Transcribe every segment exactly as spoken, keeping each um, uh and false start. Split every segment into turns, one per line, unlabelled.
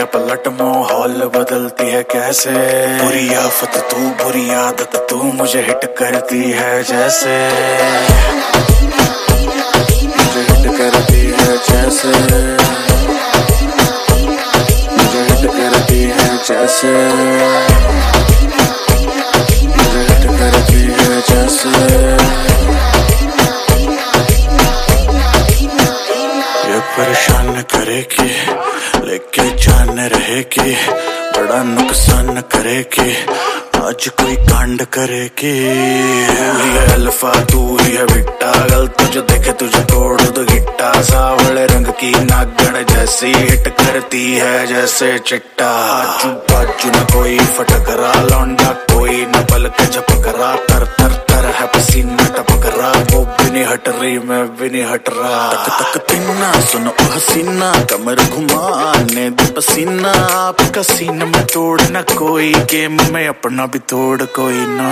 पलट माहौल बदलती है कैसे। बुरी आफत तू बुरी आदत तू मुझे हिट करती है जैसे, मुझे हिट करती है जैसे, मुझे हिट करती है जैसे, मुझे हिट करती है जैसे। ये परेशान करेगी लेके जान रहेगी, बड़ा नुकसान करेगी आज कोई कांड करेगी। तू ही है अल्फा तू ही है बिट्टा, गल तुझे देखे तुझे तोड़ दो गिट्टा। सावले रंग की नागण जैसी हिट करती है जैसे चिट्टा। आजू बाजू न कोई फटकरा, लौंडा कोई न पल के झपकरा। तर तर तर है पसीना टपकरा, वो भी नहीं हट रही मैं भी नहीं हट रहा। तक तक तिन्ना सुनो हसीना, कमर घुमाने दे पसीना। आपका सीन में तोड़ न कोई, गेम में अपना भी तोड़ कोई ना।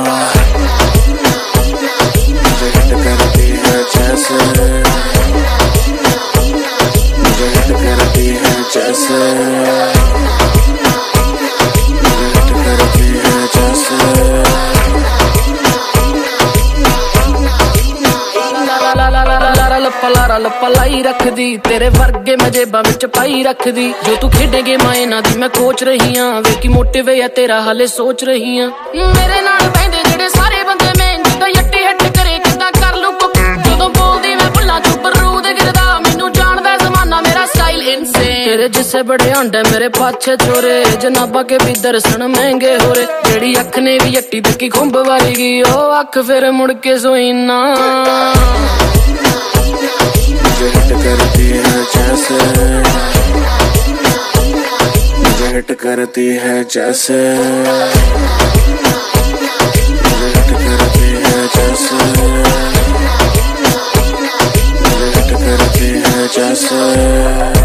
मुझे हिट करती है जैसे, मुझे हिट करती है जैसे, मुझे हिट करती है जैसे।
पलारा लपलाई रखदी तेरे वर्गे मैं जेबां विच पाई रखदी। जो तू खेडेगे मैं ना दी मैं कोच रही हां, वेखी मोटिव है तेरा हाले सोच रही हां। मेरे नाल बहिंदे जेड़े सारे बंदे मैं जिद्दां यट्टी हिट करे किदां कर लू कुक। जदों बोलदी मैं भुल्लां चों बरूद गिरदा, मैनू जानदा जमाना मेरा स्टाइल इनसेन। तेरे जिस्से बड़े आंडे मेरे पाछे छोरे, जनाबा के भी दर्शन महंगे हो रे। जेड़ी अख ने भी यट्टी तकी खुंब वारी गई, ओ अख फिर मुड़ के सोई ना।
मुझे हिट करती है जैसे, मुझे हिट करती है जैसे, मुझे हिट करती है जैसे, मुझे हिट करती है जैसे।